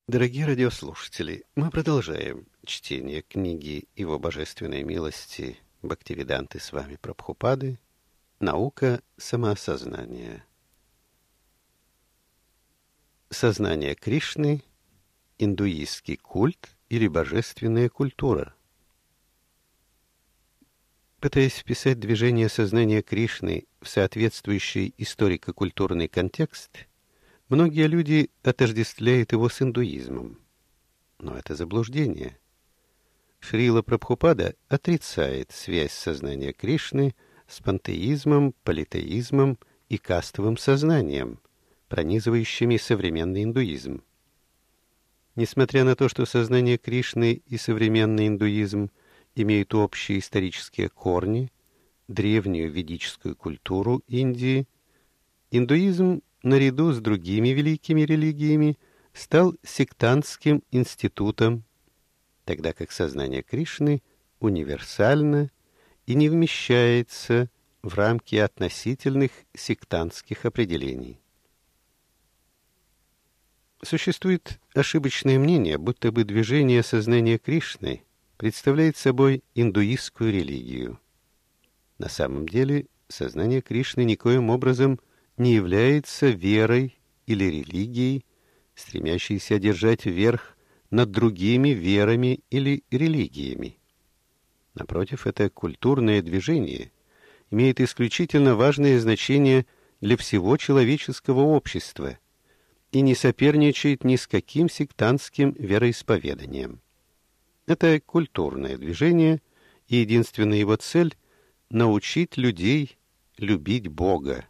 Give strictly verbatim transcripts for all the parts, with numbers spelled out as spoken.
Дорогие радиослушатели, мы продолжаем чтение книги «Его божественной милости» Бхактивиданты с вами Прабхупады «Наука самоосознания». Сознание Кришны, индуистский культ или божественная культура. Пытаясь вписать движение сознания Кришны в соответствующий историко-культурный контекст, многие люди отождествляют его с индуизмом. Но это заблуждение. Шрила Прабхупада отрицает связь сознания Кришны с пантеизмом, политеизмом и кастовым сознанием, пронизывающими современный индуизм. Несмотря на то, что сознание Кришны и современный индуизм имеют общие исторические корни, древнюю ведическую культуру Индии, индуизм наряду с другими великими религиями стал сектантским институтом, тогда как сознание Кришны универсально и не вмещается в рамки относительных сектантских определений. Существует ошибочное мнение, будто бы движение сознания Кришны представляет собой индуистскую религию. На самом деле, сознание Кришны никоим образом не является верой или религией, стремящейся одержать верх над другими верами или религиями. Напротив, это культурное движение имеет исключительно важное значение для всего человеческого общества и не соперничает ни с каким сектантским вероисповеданием. Это культурное движение, и единственная его цель — научить людей любить Бога.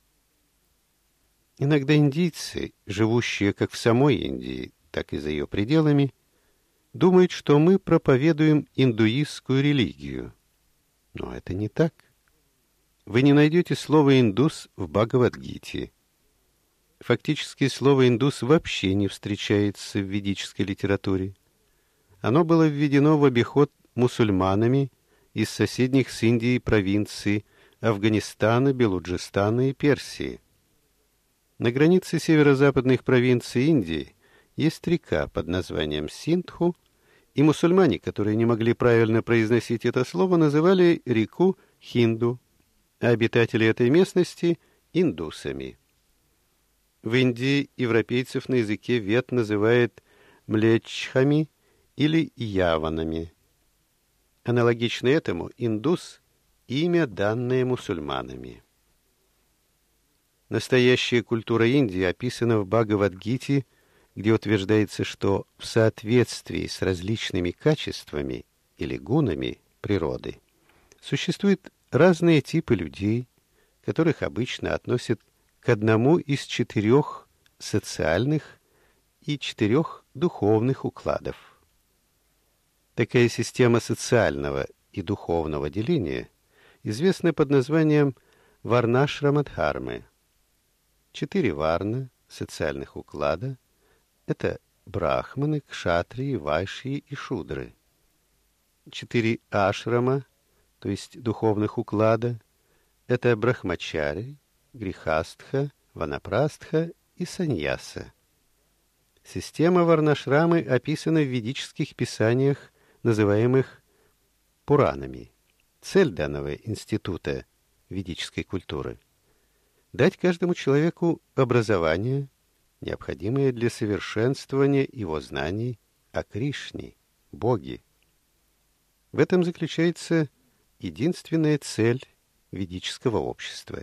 Иногда индийцы, живущие как в самой Индии, так и за ее пределами, думают, что мы проповедуем индуистскую религию. Но это не так. Вы не найдете слова «индус» в Бхагавад-гите. Фактически слово «индус» вообще не встречается в ведической литературе. Оно было введено в обиход мусульманами из соседних с Индией провинций Афганистана, Белуджистана и Персии. На границе северо-западных провинций Индии есть река под названием Синдху, и мусульмане, которые не могли правильно произносить это слово, называли реку Хинду, а обитатели этой местности — индусами. В Индии европейцев на языке вед называют млечхами или яванами. Аналогично этому индус — имя, данное мусульманами. Настоящая культура Индии описана в Бхагавад-гите, где утверждается, что в соответствии с различными качествами или гунами природы существуют разные типы людей, которых обычно относят к одному из четырех социальных и четырех духовных укладов. Такая система социального и духовного деления известна под названием варнашрама-дхармы. Четыре варна социальных уклада — это брахманы, кшатрии, вайшьи и шудры. Четыре ашрама, то есть духовных уклада, это брахмачари, грихастха, ванапрастха и саньяса. Система варнашрамы описана в ведических писаниях, называемых Пуранами. Цель данного института ведической культуры — дать каждому человеку образование, необходимое для совершенствования его знаний о Кришне, Боге. В этом заключается единственная цель ведического общества.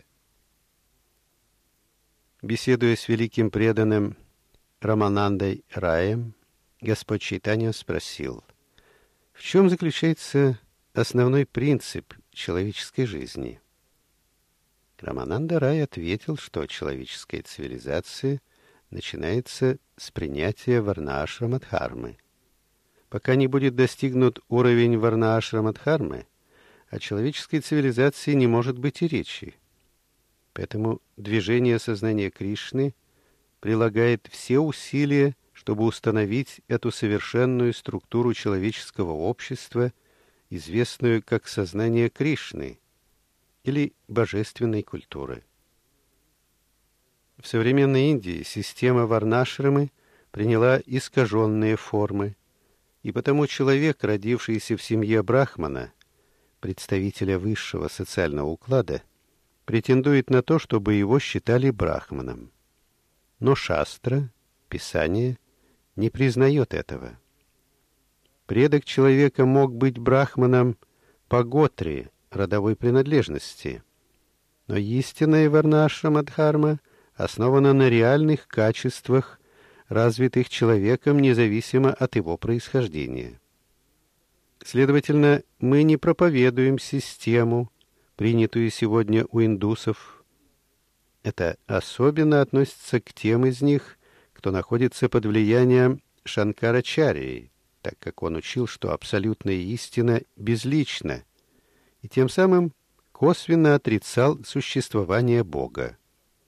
Беседуя с великим преданным Раманандой Раем, Господь Чайтанья спросил, в чем заключается основной принцип человеческой жизни? Рамананда Рай ответил, что человеческая цивилизация начинается с принятия варна-ашрама-дхармы. Пока не будет достигнут уровень варна-ашрама-дхармы, о человеческой цивилизации не может быть и речи. Поэтому движение сознания Кришны прилагает все усилия, чтобы установить эту совершенную структуру человеческого общества, известную как сознание Кришны или божественной культуры. В современной Индии система варнашрамы приняла искаженные формы, и потому человек, родившийся в семье брахмана, представителя высшего социального уклада, претендует на то, чтобы его считали брахманом. Но шастра, Писание, не признает этого. Предок человека мог быть брахманом по готре, родовой принадлежности, но истинная варнашрама-дхарма основана на реальных качествах, развитых человеком независимо от его происхождения. Следовательно, мы не проповедуем систему, принятую сегодня у индусов. Это особенно относится к тем из них, кто находится под влиянием Шанкарачарьи, так как он учил, что абсолютная истина безлична, и тем самым косвенно отрицал существование Бога.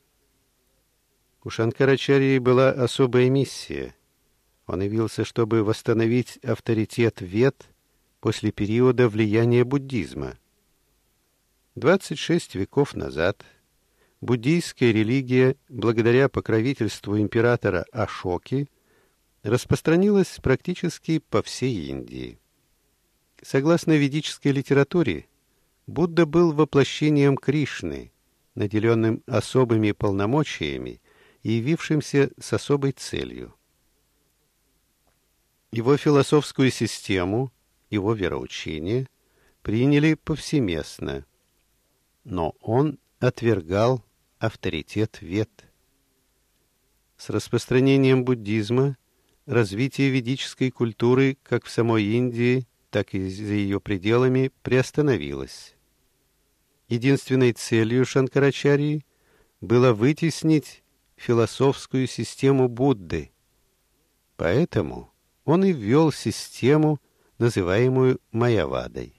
У Шанкарачарьи была особая миссия. Он явился, чтобы восстановить авторитет Вед после периода влияния буддизма. двадцать шесть веков назад буддийская религия, благодаря покровительству императора Ашоки, распространилась практически по всей Индии. Согласно ведической литературе, Будда был воплощением Кришны, наделенным особыми полномочиями и явившимся с особой целью. Его философскую систему, его вероучение приняли повсеместно, но он отвергал авторитет Вед. С распространением буддизма развитие ведической культуры как в самой Индии, так и за ее пределами приостановилось. Единственной целью Шанкарачарьи было вытеснить философскую систему Будды. Поэтому он и ввел систему, называемую Майявадой.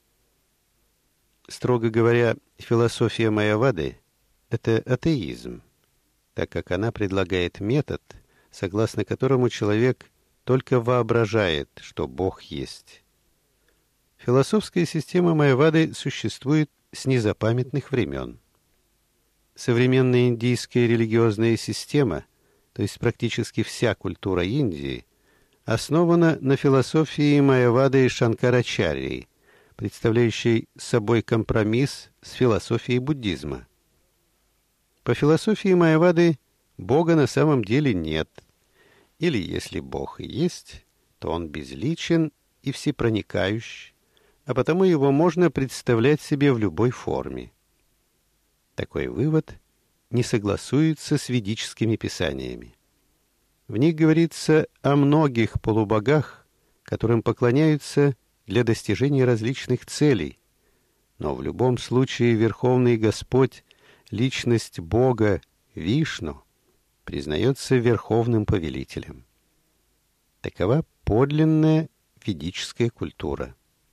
Строго говоря, философия Майявады — это атеизм, так как она предлагает метод, согласно которому человек только воображает, что Бог есть. Философская система Майявады существует с незапамятных времен. Современная индийская религиозная система, то есть практически вся культура Индии, основана на философии Майявады и Шанкарачарьи, представляющей собой компромисс с философией буддизма. По философии Майявады Бога на самом деле нет, или если Бог и есть, то Он безличен и всепроникающий, а потому его можно представлять себе в любой форме. Такой вывод не согласуется с ведическими писаниями. В них говорится о многих полубогах, которым поклоняются для достижения различных целей, но в любом случае Верховный Господь, личность Бога, Вишну, признается верховным повелителем. Такова подлинная ведическая культура.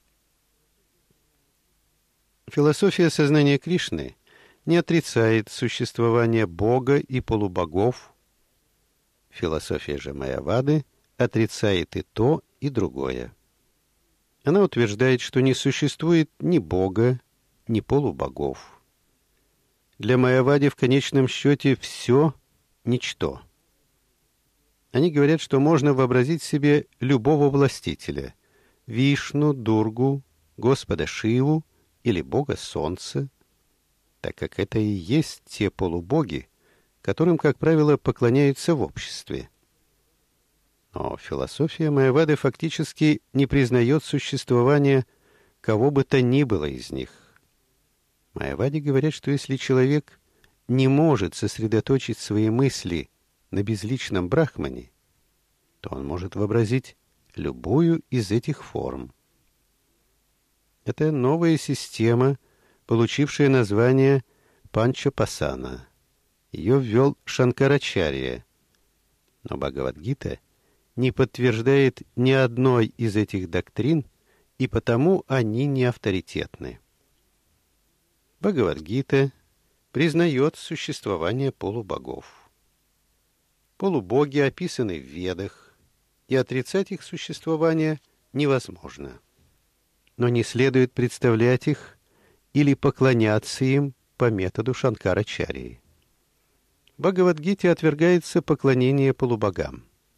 Философия сознания Кришны не отрицает существование Бога и полубогов. Философия же Майявады отрицает и то, и другое. Она утверждает, что не существует ни Бога, ни полубогов. Для Майявади в конечном счете все ничто. Они говорят, что можно вообразить себе любого властителя — Вишну, Дургу, Господа Шиву или Бога Солнца, так как это и есть те полубоги, которым, как правило, поклоняются в обществе. Но философия Майявады фактически не признает существования кого бы то ни было из них. Майявади говорят, что если человек не может сосредоточить свои мысли на безличном брахмане, то он может вообразить любую из этих форм. Это новая система, получившая название Панчапасана. Ее ввел Шанкарачарья. Но Бхагавад-гита не подтверждает ни одной из этих доктрин, и потому они не авторитетны. Бхагавад-гита признает существование полубогов. Полубоги описаны в Ведах, и отрицать их существование невозможно. Но не следует представлять их или поклоняться им по методу Шанкарачарьи. В Бхагавад-гите отвергается поклонение полубогам.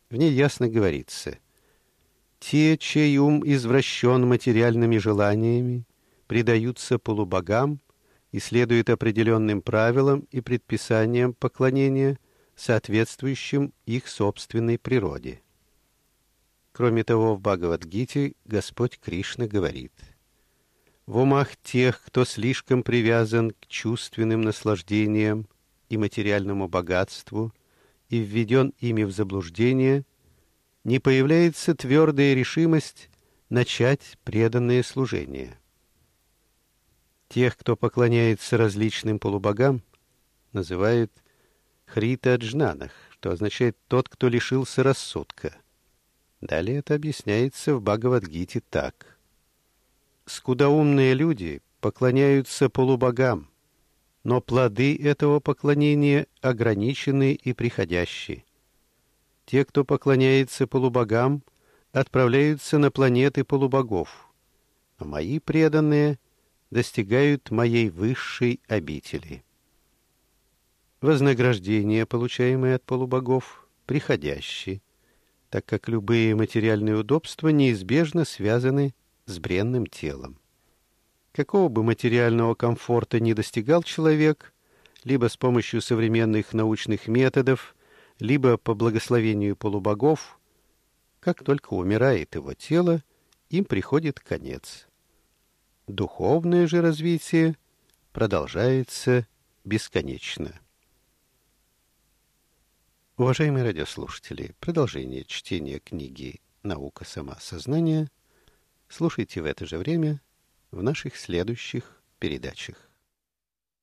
В ней ясно говорится: «Те, чей ум извращен материальными желаниями, предаются полубогам и следуют определенным правилам и предписаниям поклонения, соответствующим их собственной природе». Кроме того, в Бхагавад-гите Господь Кришна говорит: «В умах тех, кто слишком привязан к чувственным наслаждениям и материальному богатству и введен ими в заблуждение, не появляется твердая решимость начать преданное служение». Тех, кто поклоняется различным полубогам, называют хрита-джнанах, что означает «тот, кто лишился рассудка». Далее это объясняется в Бхагавад-гите так: «Скудоумные люди поклоняются полубогам, но плоды этого поклонения ограничены и приходящие. Те, кто поклоняется полубогам, отправляются на планеты полубогов, а мои преданные достигают моей высшей обители». Вознаграждение, получаемое от полубогов, приходящее, так как любые материальные удобства неизбежно связаны с бренным телом. Какого бы материального комфорта ни достигал человек, либо с помощью современных научных методов, либо по благословению полубогов, как только умирает его тело, им приходит конец. Духовное же развитие продолжается бесконечно. Уважаемые радиослушатели, продолжение чтения книги «Наука самосознания» слушайте в это же время в наших следующих передачах.